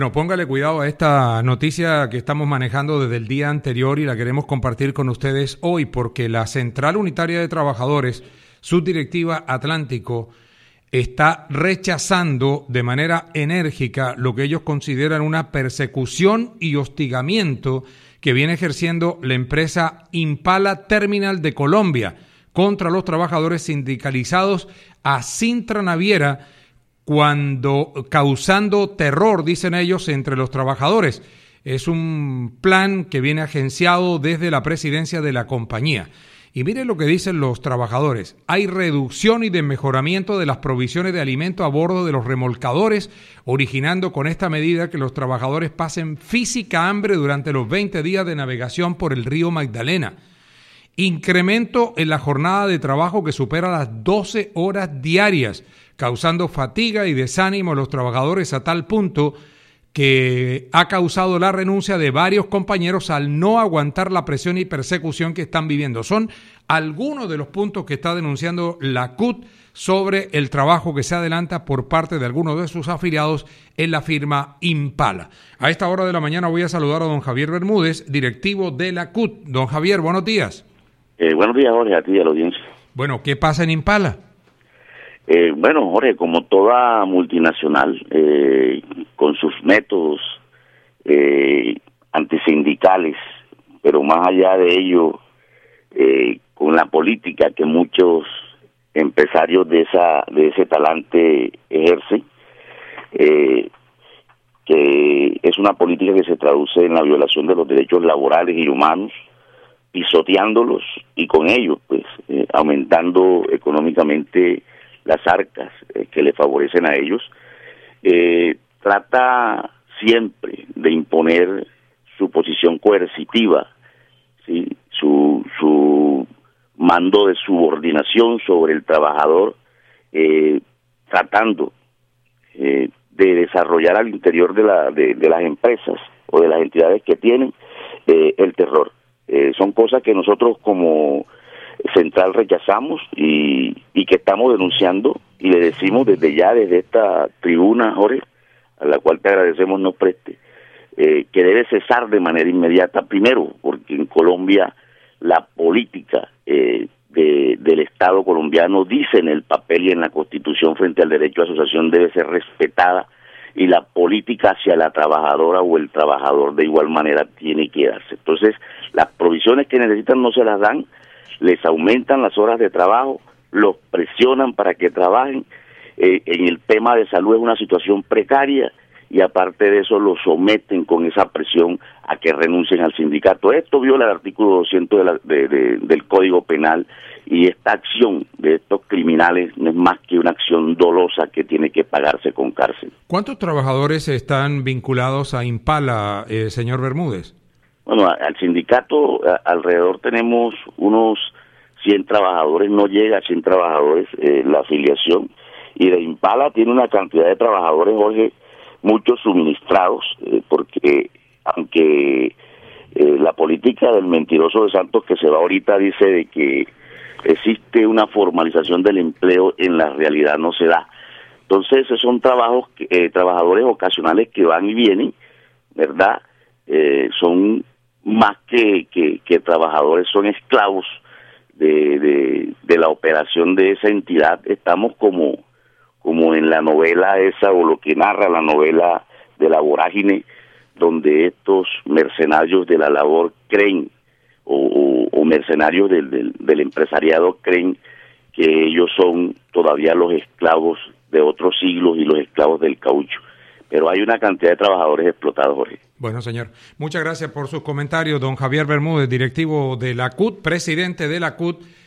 Bueno, póngale cuidado a esta noticia que estamos manejando desde el día anterior y la queremos compartir con ustedes hoy porque la Central Unitaria de Trabajadores, Subdirectiva Atlántico, está rechazando de manera enérgica lo que ellos consideran una persecución y hostigamiento que viene ejerciendo la empresa Impala Terminal de Colombia contra los trabajadores sindicalizados a Cintra Naviera, causando terror, dicen ellos, entre los trabajadores. Es un plan que viene agenciado desde la presidencia de la compañía. Y miren lo que dicen los trabajadores. Hay reducción y desmejoramiento de las provisiones de alimento a bordo de los remolcadores, originando con esta medida que los trabajadores pasen física hambre durante los 20 días de navegación por el río Magdalena. Incremento en la jornada de trabajo que supera las 12 horas diarias, causando fatiga y desánimo a los trabajadores a tal punto que ha causado la renuncia de varios compañeros al no aguantar la presión y persecución que están viviendo. Son algunos de los puntos que está denunciando la CUT sobre el trabajo que se adelanta por parte de algunos de sus afiliados en la firma Impala. A esta hora de la mañana voy a saludar a don Javier Bermúdez, directivo de la CUT. Don Javier, buenos días. Buenos días, Jorge, a ti y a la audiencia. Bueno, ¿qué pasa en Impala? Bueno, Jorge, como toda multinacional, con sus métodos antisindicales, pero más allá de ello, con la política que muchos empresarios de ese talante ejercen, que es una política que se traduce en la violación de los derechos laborales y humanos, pisoteándolos y con ello, pues, aumentando económicamente las arcas que le favorecen a ellos, trata siempre de imponer su posición coercitiva, ¿sí? su mando de subordinación sobre el trabajador, tratando de desarrollar al interior de las empresas o de las entidades que tienen el terror. Son cosas que nosotros como Central rechazamos y que estamos denunciando, y le decimos desde esta tribuna, Jorge, a la cual te agradecemos nos preste, que debe cesar de manera inmediata, primero porque en Colombia la política del Estado colombiano dice en el papel y en la Constitución frente al derecho a asociación debe ser respetada, y la política hacia la trabajadora o el trabajador de igual manera tiene que darse. Entonces, las provisiones que necesitan no se las dan, les aumentan las horas de trabajo, los presionan para que trabajen. En el tema de salud es una situación precaria, y aparte de eso los someten con esa presión a que renuncien al sindicato. Esto viola el artículo 200 del Código Penal, y esta acción de estos criminales no es más que una acción dolosa que tiene que pagarse con cárcel. ¿Cuántos trabajadores están vinculados a Impala, señor Bermúdez? Bueno, al sindicato alrededor tenemos unos 100 trabajadores, no llega a 100 trabajadores la afiliación, y de Impala tiene una cantidad de trabajadores, Jorge, muchos suministrados, porque aunque la política del mentiroso de Santos que se va ahorita dice de que existe una formalización del empleo, en la realidad no se da. Entonces esos son trabajadores ocasionales que van y vienen, ¿verdad? Son más que trabajadores, son esclavos de la operación de esa entidad. Estamos como en la novela esa, o lo que narra la novela de La Vorágine, donde estos mercenarios de la labor creen, o mercenarios del empresariado creen que ellos son todavía los esclavos de otros siglos y los esclavos del caucho. Pero hay una cantidad de trabajadores explotados, Jorge. Bueno, señor, muchas gracias por sus comentarios. Don Javier Bermúdez, directivo de la CUT, presidente de la CUT,